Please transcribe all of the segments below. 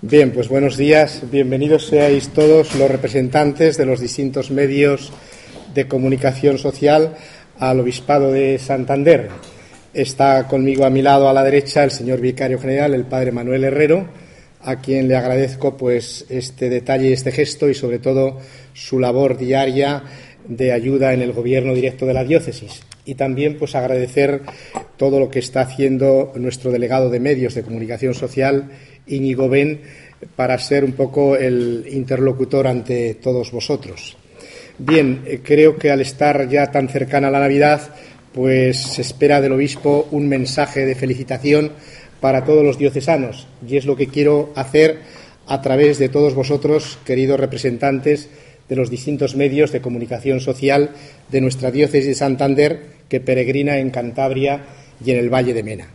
Bien, pues buenos días. Bienvenidos seáis todos los representantes de los distintos medios de comunicación social al Obispado de Santander. Está conmigo a mi lado, a la derecha, el señor Vicario General, el Padre Manuel Herrero, a quien le agradezco pues este detalle, este gesto y sobre todo su labor diaria de ayuda en el gobierno directo de la diócesis. Y también pues agradecer todo lo que está haciendo nuestro delegado de medios de comunicación social, Íñigo Ben, para ser un poco el interlocutor ante todos vosotros. Bien, creo que al estar ya tan cercana a la Navidad, pues se espera del obispo un mensaje de felicitación para todos los diocesanos, y es lo que quiero hacer a través de todos vosotros, queridos representantes de los distintos medios de comunicación social de nuestra diócesis de Santander, que peregrina en Cantabria y en el Valle de Mena.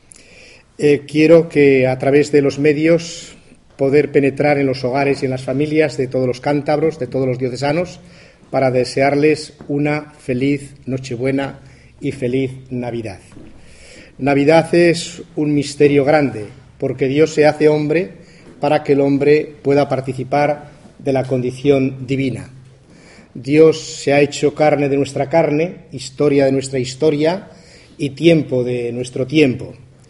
Quiero que a través de los medios poder penetrar en los hogares y en las familias de todos los cántabros, de todos los diocesanos, para desearles una feliz Nochebuena y feliz Navidad. Navidad es un misterio grande, porque Dios se hace hombre para que el hombre pueda participar de la condición divina. Dios se ha hecho carne de nuestra carne, historia de nuestra historia y tiempo de nuestro tiempo.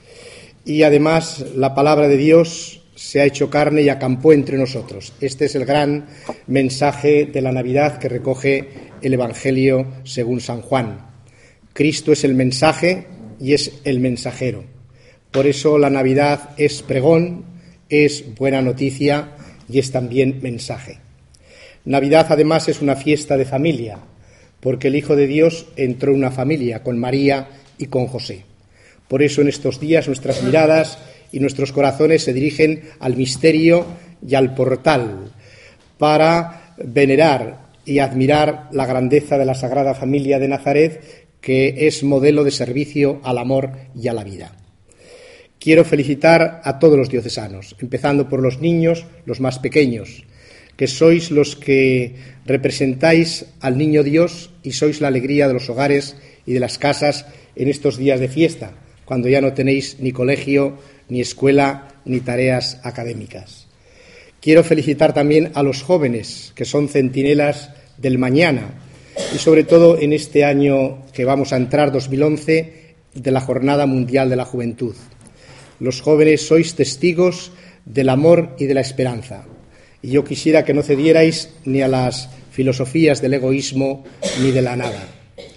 Y además la palabra de Dios se ha hecho carne y acampó entre nosotros. Este es el gran mensaje de la Navidad que recoge el Evangelio según San Juan. Cristo es el mensaje y es el mensajero. Por eso la Navidad es pregón, es buena noticia y es también mensaje. Navidad además es una fiesta de familia, porque el Hijo de Dios entró en una familia con María y con José. Por eso en estos días nuestras miradas y nuestros corazones se dirigen al misterio y al portal para venerar y admirar la grandeza de la Sagrada Familia de Nazaret, que es modelo de servicio al amor y a la vida. Quiero felicitar a todos los diocesanos, empezando por los niños, los más pequeños, que sois los que representáis al Niño Dios y sois la alegría de los hogares y de las casas en estos días de fiesta, cuando ya no tenéis ni colegio, ni escuela, ni tareas académicas. Quiero felicitar también a los jóvenes, que son centinelas del mañana, y sobre todo en este año que vamos a entrar, 2011, de la Jornada Mundial de la Juventud. Los jóvenes sois testigos del amor y de la esperanza, y yo quisiera que no cedierais ni a las filosofías del egoísmo ni de la nada.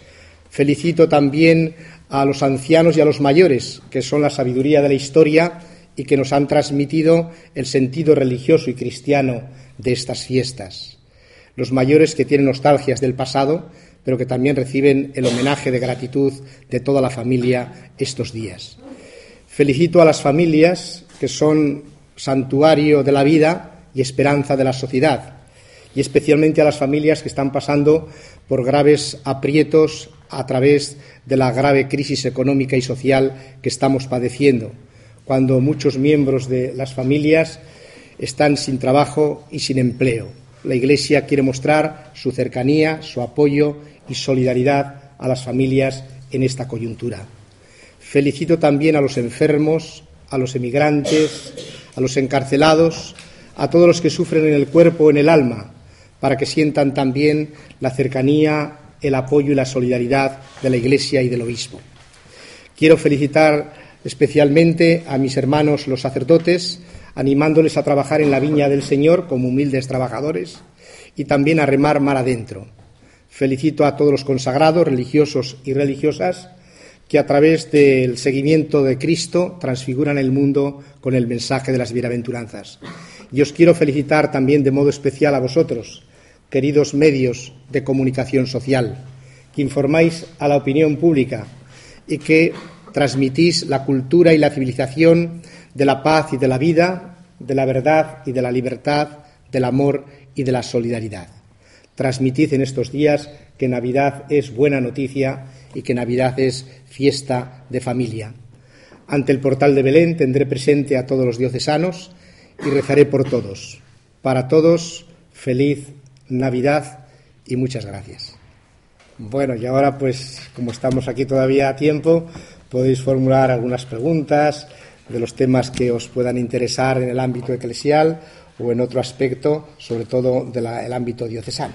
Felicito también a los ancianos y a los mayores, que son la sabiduría de la historia y que nos han transmitido el sentido religioso y cristiano de estas fiestas. Los mayores que tienen nostalgias del pasado, pero que también reciben el homenaje de gratitud de toda la familia estos días. Felicito a las familias, que son santuario de la vida y esperanza de la sociedad, y especialmente a las familias que están pasando por graves aprietos a través de la grave crisis económica y social que estamos padeciendo, cuando muchos miembros de las familias están sin trabajo y sin empleo. La Iglesia quiere mostrar su cercanía, su apoyo y solidaridad a las familias en esta coyuntura. Felicito también a los enfermos, a los emigrantes, a los encarcelados, a todos los que sufren en el cuerpo o en el alma, para que sientan también la cercanía, el apoyo y la solidaridad de la Iglesia y del obispo. Quiero felicitar especialmente a mis hermanos los sacerdotes, animándoles a trabajar en la viña del Señor como humildes trabajadores y también a remar mar adentro. Felicito a todos los consagrados, religiosos y religiosas, que a través del seguimiento de Cristo transfiguran el mundo con el mensaje de las bienaventuranzas. Y os quiero felicitar también de modo especial a vosotros, queridos medios de comunicación social, que informáis a la opinión pública y que transmitís la cultura y la civilización de la paz y de la vida, de la verdad y de la libertad, del amor y de la solidaridad. Transmitid en estos días que Navidad es buena noticia y que Navidad es fiesta de familia. Ante el portal de Belén tendré presente a todos los diocesanos y rezaré por todos. Para todos, feliz Navidad y muchas gracias. Bueno, y ahora pues como estamos aquí todavía a tiempo, podéis formular algunas preguntas, de los temas que os puedan interesar en el ámbito eclesial o en otro aspecto, sobre todo del ámbito diocesano.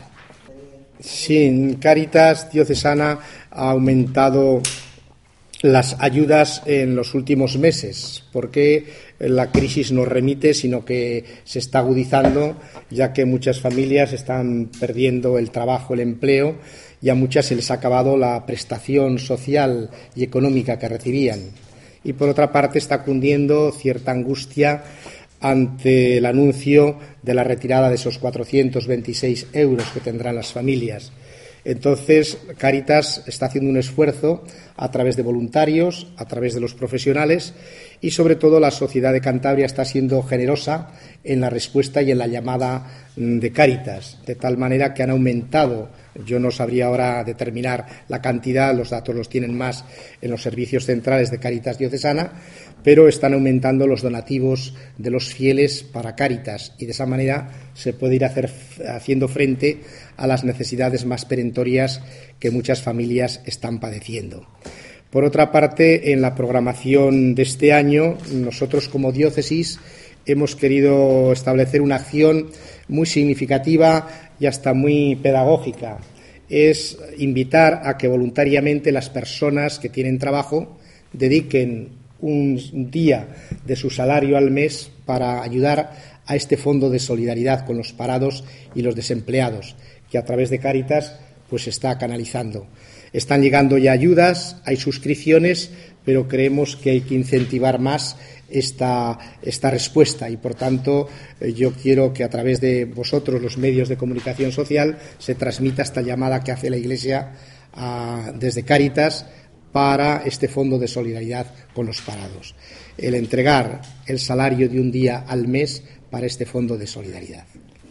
Sí, Cáritas Diocesana ha aumentado las ayudas en los últimos meses, porque la crisis no remite, sino que se está agudizando, ya que muchas familias están perdiendo el trabajo, el empleo, y a muchas se les ha acabado la prestación social y económica que recibían. Y por otra parte está cundiendo cierta angustia ante el anuncio de la retirada de esos 426 euros que tendrán las familias. Entonces, Cáritas está haciendo un esfuerzo a través de voluntarios, a través de los profesionales y, sobre todo, la sociedad de Cantabria está siendo generosa en la respuesta y en la llamada de Cáritas, de tal manera que han aumentado. Yo no sabría ahora determinar la cantidad, los datos los tienen más en los servicios centrales de Cáritas Diocesana, pero están aumentando los donativos de los fieles para Cáritas y de esa manera se puede ir haciendo frente a las necesidades más perentorias que muchas familias están padeciendo. Por otra parte, en la programación de este año, nosotros como diócesis hemos querido establecer una acción muy significativa y hasta muy pedagógica. Es invitar a que voluntariamente las personas que tienen trabajo dediquen un día de su salario al mes para ayudar a este fondo de solidaridad con los parados y los desempleados, que a través de Cáritas pues está canalizando. Están llegando ya ayudas, hay suscripciones, pero creemos que hay que incentivar más esta respuesta y, por tanto, yo quiero que a través de vosotros, los medios de comunicación social, se transmita esta llamada que hace la Iglesia desde Cáritas para este fondo de solidaridad con los parados. El entregar el salario de un día al mes para este fondo de solidaridad.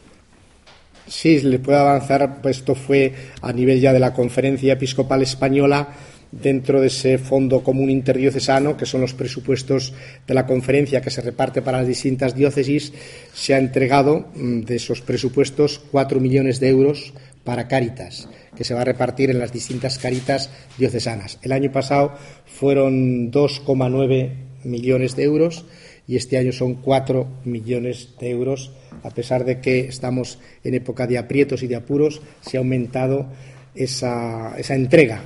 Sí, le puedo avanzar, pues esto fue a nivel ya de la Conferencia Episcopal Española, dentro de ese fondo común interdiocesano, que son los presupuestos de la conferencia que se reparte para las distintas diócesis, se ha entregado de esos presupuestos 4 millones de euros para Cáritas, que se va a repartir en las distintas Cáritas diocesanas. El año pasado fueron 2,9 millones de euros y este año son 4 millones de euros. A pesar de que estamos en época de aprietos y de apuros, se ha aumentado esa entrega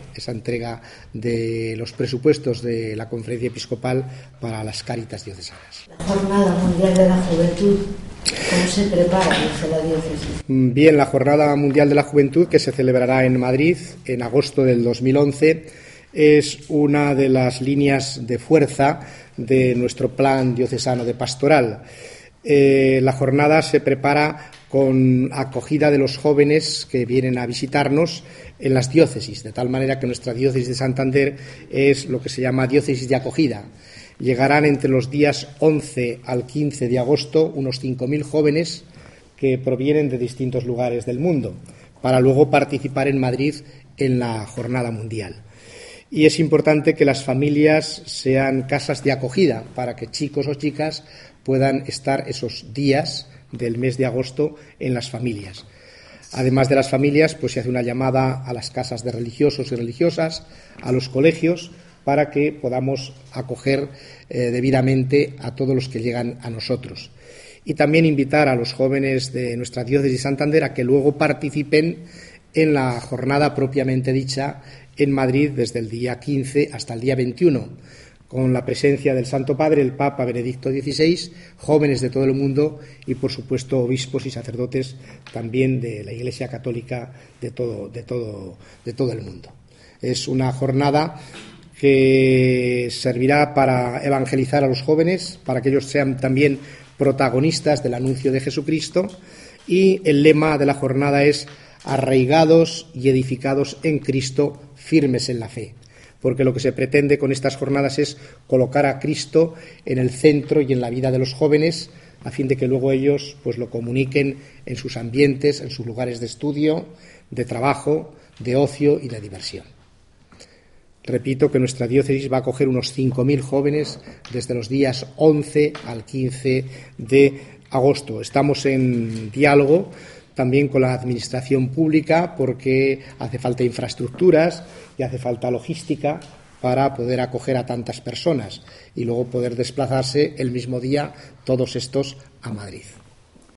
de los presupuestos de la Conferencia Episcopal para las Cáritas diocesanas. La Jornada Mundial de la Juventud, ¿cómo se prepara desde la diócesis? Bien, la Jornada Mundial de la Juventud, que se celebrará en Madrid en agosto del 2011, es una de las líneas de fuerza de nuestro plan diocesano de pastoral. La jornada se prepara con acogida de los jóvenes que vienen a visitarnos en las diócesis, de tal manera que nuestra diócesis de Santander es lo que se llama diócesis de acogida. Llegarán entre los días 11 al 15 de agosto unos 5.000 jóvenes que provienen de distintos lugares del mundo, para luego participar en Madrid en la Jornada Mundial. Y es importante que las familias sean casas de acogida para que chicos o chicas puedan estar esos días del mes de agosto en las familias. Además de las familias, pues se hace una llamada a las casas de religiosos y religiosas, a los colegios, para que podamos acoger debidamente a todos los que llegan a nosotros. Y también invitar a los jóvenes de nuestra diócesis de Santander a que luego participen en la jornada propiamente dicha en Madrid desde el día 15 hasta el día 21, con la presencia del Santo Padre, el Papa Benedicto XVI, jóvenes de todo el mundo y, por supuesto, obispos y sacerdotes también de la Iglesia Católica de todo el mundo. Es una jornada que servirá para evangelizar a los jóvenes, para que ellos sean también protagonistas del anuncio de Jesucristo, y el lema de la jornada es arraigados y edificados en Cristo, firmes en la fe, porque lo que se pretende con estas jornadas es colocar a Cristo en el centro y en la vida de los jóvenes, a fin de que luego ellos pues lo comuniquen en sus ambientes, en sus lugares de estudio, de trabajo, de ocio y de diversión. Repito que nuestra diócesis va a acoger unos 5.000 jóvenes desde los días 11 al 15 de agosto. Estamos en diálogo también con la administración pública porque hace falta infraestructuras y hace falta logística para poder acoger a tantas personas y luego poder desplazarse el mismo día todos estos a Madrid.